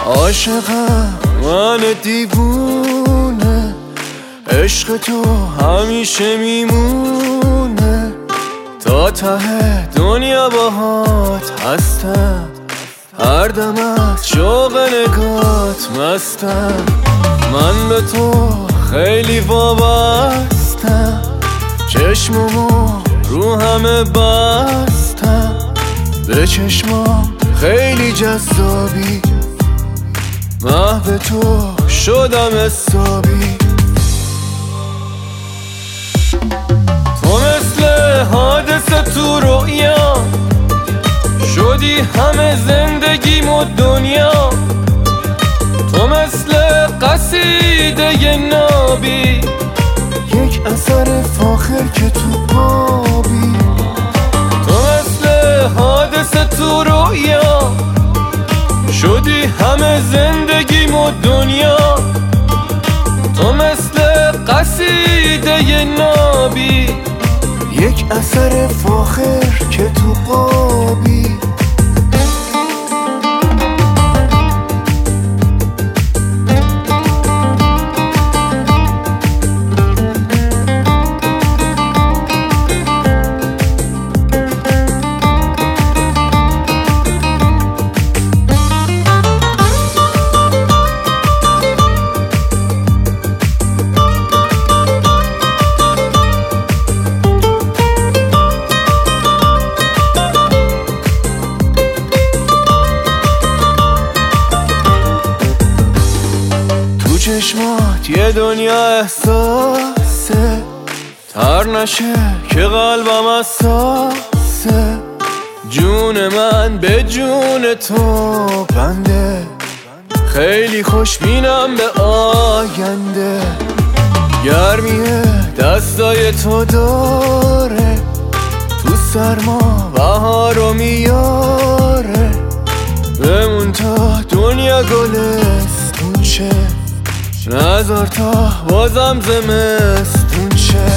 عاشقم من دیوونه، عشق تو همیشه میمونه، تا ته دنیا باهات هستم، هر دم از شوق نگات مستم. من به تو خیلی وابستم، چشممو رو همه بستم، به چشمام خیلی جذابی، محو تو شدم حسابی. تو مثل حادثه تو رؤیا، شدی همه زندگیم و دنیا. تو مثل قصیده نابی، یک اثر فاخر که تو پابی. تو مثل حادثه تو رؤیا، شدی همه زندگیم و دنیا. تو مثل قصیده نابی، یک اثر فاخر که تو قابی. چشمات یه دنیا احساسه، تر نشه که قلبم اساسه. جون من به جون تو بنده، خیلی خوشبینم به آینده. گرمی دستای تو داره، تو سرما بهارو میاره. بمون تا دنیا گلستون شه، نذار تا بازم زمستون شه.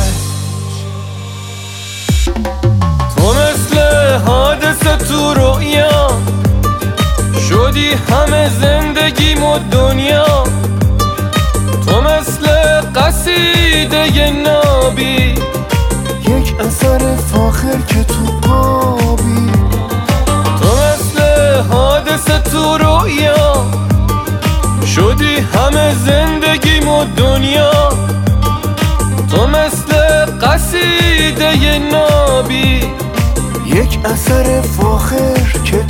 تو مثل حادثه تو رؤیا، شدی همه زندگیم و دنیا. تو مثل قصیده نابی، یک اثر فاخر که تو پابی. تو مثل حادثه تو رؤیا، شدی همه زندگیم و دنیا. تو مثل قصیده نابی، یک اثر فاخر که